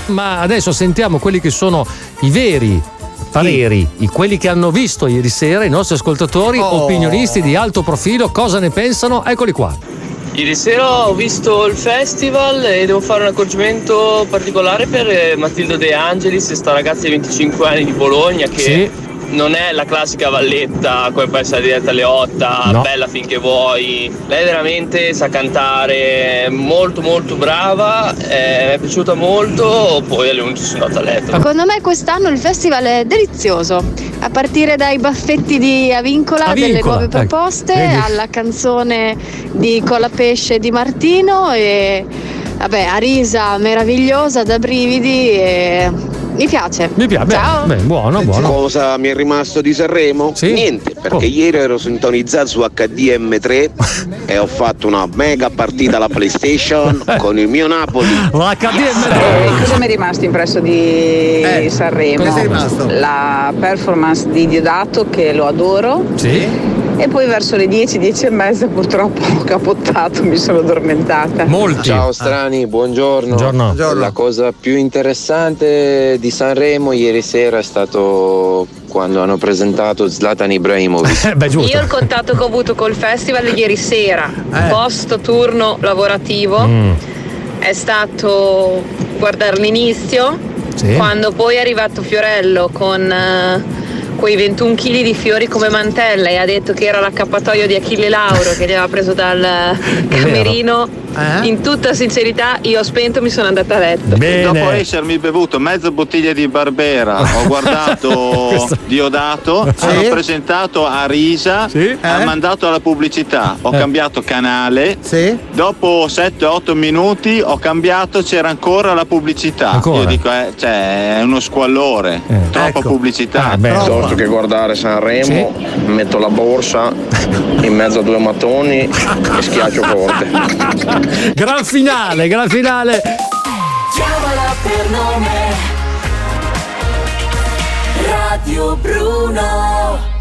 Ma adesso sentiamo quelli che sono i veri pareri, quelli che hanno visto ieri sera, i nostri ascoltatori, opinionisti di alto profilo, cosa ne pensano? Eccoli qua. Ieri sera ho visto il festival e devo fare un accorgimento particolare per Matilde De Angelis, sta ragazza di 25 anni di Bologna che non è la classica valletta come può essere diretta Leotta, bella finché vuoi. Lei veramente sa cantare, molto molto brava, mi è piaciuta molto, poi alle 11 sono andato a letto. Secondo me quest'anno il festival è delizioso, a partire dai baffetti di Avincola, delle nuove proposte, alla canzone di Colapesce di Martino e vabbè, Arisa meravigliosa da brividi e mi piace. Ciao. Beh, buono. Cosa mi è rimasto di Sanremo? Niente, perché ieri ero sintonizzato su HDM3 e ho fatto una mega partita alla PlayStation con il mio Napoli. L'HDM3. Cosa mi è rimasto impresso di Sanremo? Cosa è rimasto? La performance di Diodato, che lo adoro. Sì. E poi verso le 10:10:30 purtroppo ho capottato, mi sono addormentata. Ciao strani, buongiorno. La cosa più interessante di Sanremo ieri sera è stato quando hanno presentato Zlatan Ibrahimovic. Io il contatto che ho avuto col festival ieri sera, post turno lavorativo, è stato guardare l'inizio, quando poi è arrivato Fiorello con quei 21 kg di fiori come mantella e ha detto che era l'accappatoio di Achille Lauro che gli aveva preso dal camerino. In tutta sincerità io ho spento e mi sono andata a letto. Dopo essermi bevuto mezza bottiglia di Barbera ho guardato Diodato, hanno presentato Arisa, ha mandato alla pubblicità, ho cambiato canale, dopo 7-8 minuti ho cambiato, c'era ancora la pubblicità. Io dico è uno squallore, troppa pubblicità. Piuttosto che guardare Sanremo metto la borsa in mezzo a due mattoni e schiaccio forte. Gran finale. Chiamala per nome. Radio Bruno.